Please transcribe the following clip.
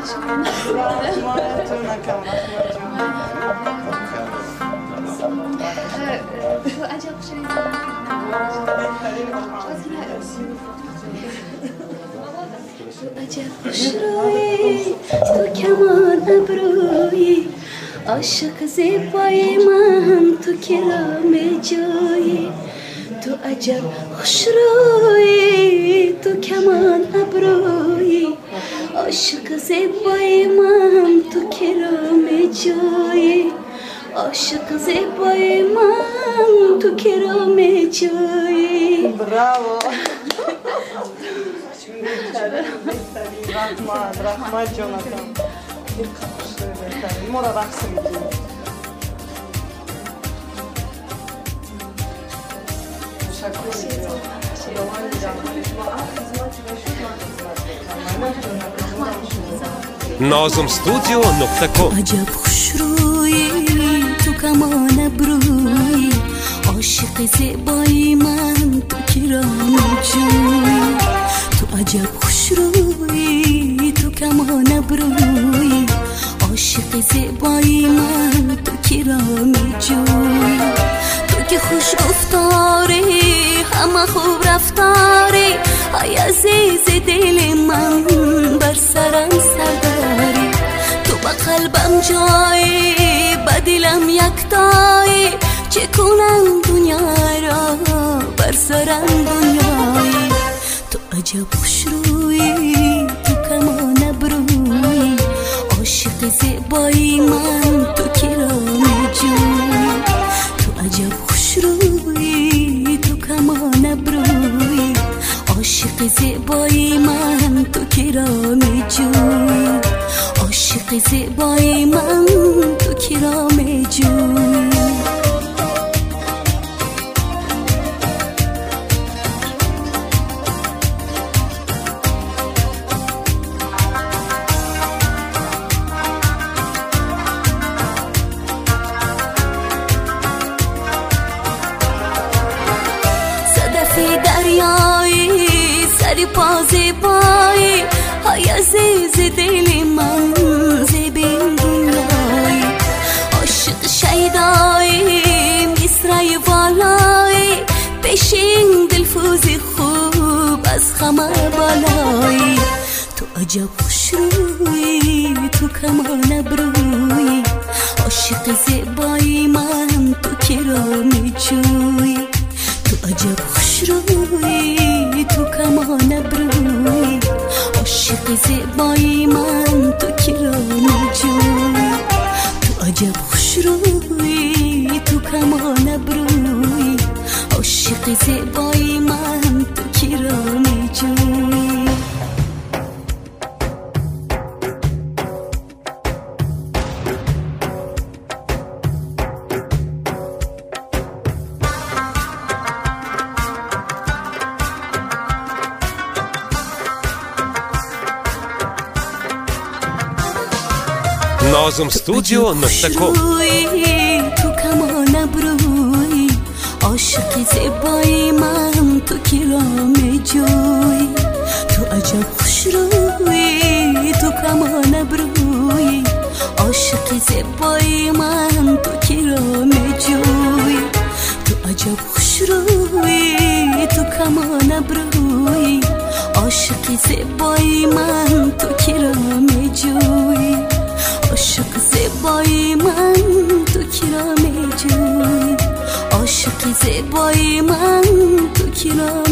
تو کمان ابرویی عاشق زیبای من تو کرام جایی تو عجب خوش رویی تو کمان ابرویی عاشق زیبای من تو کرام جایی عاشق زیبای من تو کرام جایی براو رحمت جانتان ما را رقص میکنیم nazumstudio.com عجب خوش روی تو کمان ابروی عاشق زیبای من تو کرام جوی تو عجب خوش روی تو کمان ابروی عاشق زیبای من تو کرام جوی تو که خوش گفتاری همه خوب رفتاری ای عزیز دل من بر سرم سرداری تو با قلبم جایی با دلم یکتایی چه کنم دنیا را بر سرم دنیایی تو عجب خوش روی تو کمان ابروی عاشق زیبای من تو کرام جوی تو عجب خوش روی تو کمان ابروی عاشق زیبای من تو کرام جوی عاشق زیبای من تو کرام جوی دریایی سری پا زیبایی های عزیز دل من زیبین دنیایی عاشق شیدایی مصرای والایی پیشین دلفوز خوب از خمر بالایی تو عجب خوش روی تو کمان ابروی عاشق زیبای من تو کرام جوی تو عجب خوش روی تو کمان ابروی عاشق زیبای من تو کرام جوی تو عجب خوش روی تو کمان ابروی عاشق زیبای من تو کرام جوی nazumstudio.com تو کمان ابروی عاشق زیبای من تو کرام جوی تو عجب خوش روی تو کمان ابروی عاشق زیبای من تو کرام جوی تو عجب خوش روی تو کمان ابروی عاشق زیبای من تو کرام جوی عاشق زیبای من تو کرام جوی عاشق زیبای من تو کرام